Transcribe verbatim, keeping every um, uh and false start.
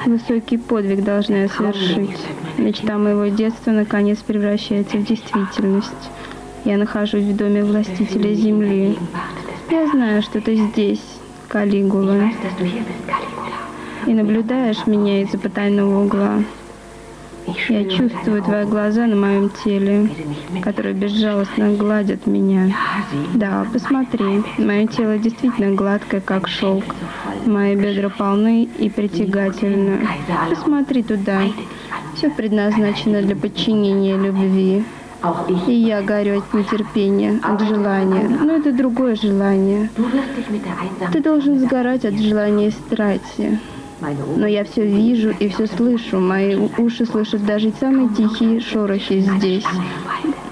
Высокий подвиг должна я совершить. Мечта моего детства наконец превращается в действительность. Я нахожусь в доме властителя земли. Я знаю, что ты здесь, Калигула, и наблюдаешь меня из-за потайного угла. Я чувствую твои глаза на моем теле, которые безжалостно гладят меня. Да, посмотри, мое тело действительно гладкое, как шелк. Мои бедра полны и притягательны. Посмотри туда. Все предназначено для подчинения любви. И я горю от нетерпения, от желания. Но это другое желание. Ты должен сгорать от желания и страсти. Но я все вижу и все слышу. Мои уши слышат даже самые тихие шорохи здесь.